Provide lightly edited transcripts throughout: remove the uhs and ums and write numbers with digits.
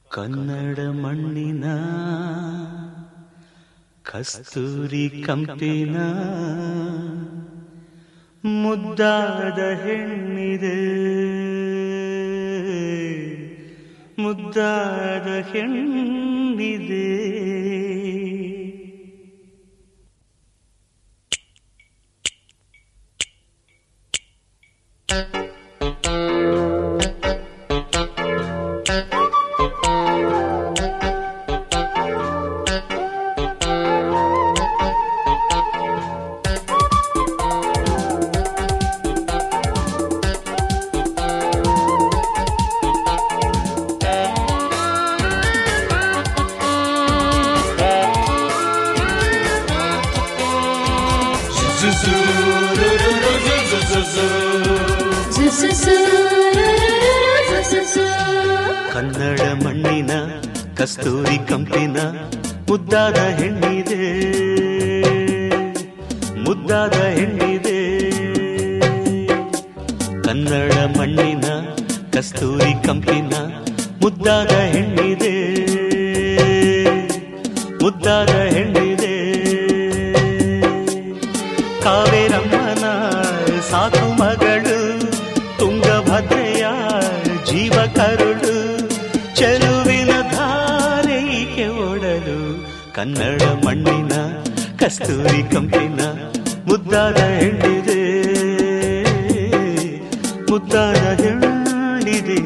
ಕನ್ನಡ ಮಣ್ಣಿನ ಕಸ್ತೂರಿ ಕಂಪಿನ ಮುದ್ದಾದ ಹೆಣ್ಣಿದೆ, ಮುದ್ದಾದ ಹೆಣ್ಣಿದೆ. ಕನ್ನಡ ಮಣ್ಣಿನ ಕಸ್ತೂರಿ ಕಂಪಿನ ಮುದ್ದಾದ ಹೆಣ್ಣಿದೆ, ಮುದ್ದಾದ ಹೆಣ್ಣಿದೆ. ಕನ್ನಡ ಮಣ್ಣಿನ ಕಸ್ತೂರಿ ಕಂಪಿನ ಮುದ್ದಾದ ಹೆಣ್ಣಿದೆ, ಮುದ್ದಾದ ಹೆಣ್ಣಿದೆ. ಕಾವೇರಮ್ಮನ ಸಾಕು ಮಗಳು, ತುಂಗಭದ್ರೆಯ ಜೀವ ಕರುಳು, ಚೆಲುವಿನ ಧಾರೆಗೆ ಒಡಲು. ಕನ್ನಡ ಮಣ್ಣಿನ ಕಸ್ತೂರಿ ಕಂಪಿನ ಮುದ್ದಾದ ಹೆಣ್ಣಿದೆ, ಮುದ್ದಾದ ಹೆಣ್ಣಿದೆ.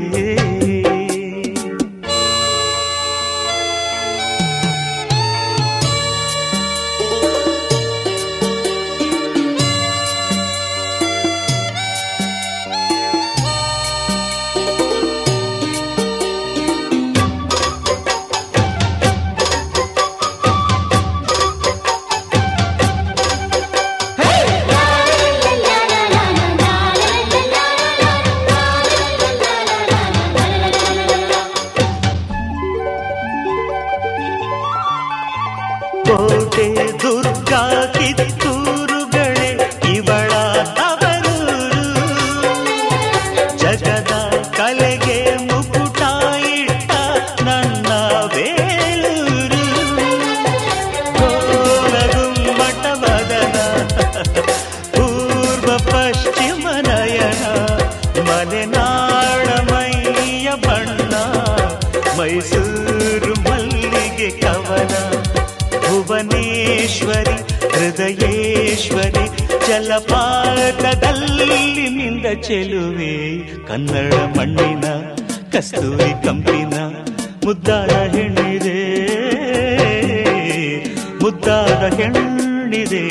ಕೋಟೆ ದುರ್ಗಾ ಕಿತ್ತೂರುಗಳೇ ಇವಳ ತವರೂರು, ಜಗದ ಕಲೆಗೆ ಮುಕುಟ ಇಟ್ಟ ನನ್ನ ಬೇಲೂರು. ಗೋಲಗುಮ್ಮಟ ವದನ, ಪೂರ್ವ ಪಶ್ಚಿಮ ನಯನ, ಮಲೆನಾಡ ಮೈಯ ಬಣ್ಣ, ಮೈಸೂರು ಮಲ್ಲಿಗೆ ಕವನ. ಭುವನೇಶ್ವರಿ ಹೃದಯೇಶ್ವರಿ ಜಲಪಾತದಲ್ಲಿ ನಿಂದ ಚೆಲುವೆ. ಕನ್ನಡ ಮಣ್ಣಿನ ಕಸ್ತೂರಿ ಕಂಪಿನ ಮುದ್ದಾದ ಹೆಣ್ಣಿದೆ, ಮುದ್ದಾದ ಹೆಣ್ಣಿದೆ.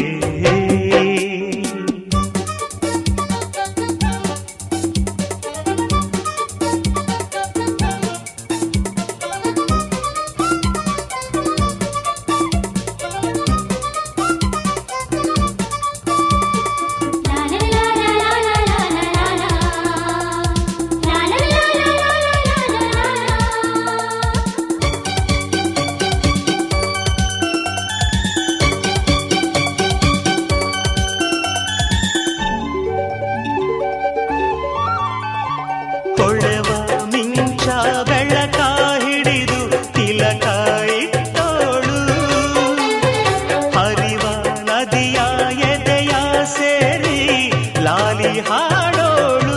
ಕೊಳೆವ ಮಿಂಚ ಬೆಳಕ ಹಿಡಿದು ತಿಲಕ ಇಟ್ಟೋಳು, ಹರಿವ ನದಿಯ ಎದೆಯ ಸೇರಿ ಲಾಲಿ ಹಾಡೋಳು.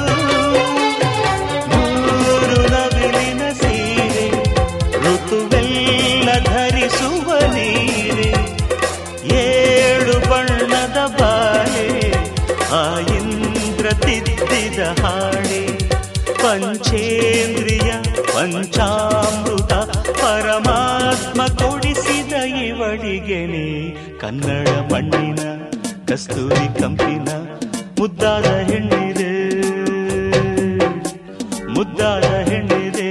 ಮೂರು ನವಿಲಿನ ಸೀರೆ ಋತುವೆಲ್ಲ ಧರಿಸುವ ನೀರೆ, ಏಳು ಬಣ್ಣದ ಬಾಳೆ ಆ ಇಂದ್ರ ತಿದ್ದಿದ ಹಾಡೆ. ಪಂಚೇಂದ್ರಿಯ ಪಂಚಾಮೃತ ಪರಮಾತ್ಮ ಕೊಡಿಸಿದ ಇವಳಿಗೆನೆ. ಕನ್ನಡ ಮಣ್ಣಿನ ಕಸ್ತೂರಿ ಕಂಪಿನ ಮುದ್ದಾದ ಹೆಣ್ಣಿದೆ, ಮುದ್ದಾದ ಹೆಣ್ಣಿದೆ.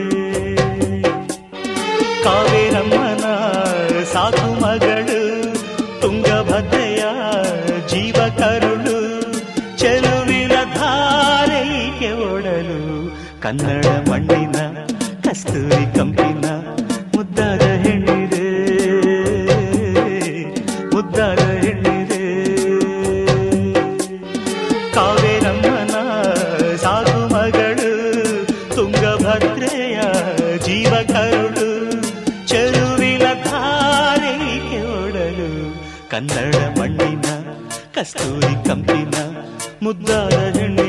ಕಾವೇರಮ್ಮನ ಸಾಕು ಮಗಳು, ತುಂಗಭದ್ರೆಯ ಜೀವ ಕರುಳು, ಚೆಲುವಿನ ಧಾರೆಗೆ ಒಡಲು. ಕನ್ನಡ ಮಣ್ಣಿನ ಕಸ್ತೂರಿ ಕಂಪಿನ ಮುದ್ದಾದ ಹೆಣ್ಣಿದೆ, ಮುದ್ದಾದ ಹೆಣ್ಣಿದೆ. ಕಾವೇರಮ್ಮನ ಸಾಕು ಮಗಳು, ತುಂಗಭದ್ರೆಯ ಜೀವ ಕರುಳು ಚೆಲುವಿನ ಧಾರೆಗೆ ಒಡಲು ಕನ್ನಡ ಮಣ್ಣಿನ ಕಸ್ತೂರಿ ಕಂಪಿನ ಮುದ್ದಾದ ಹೆಣ್ಣು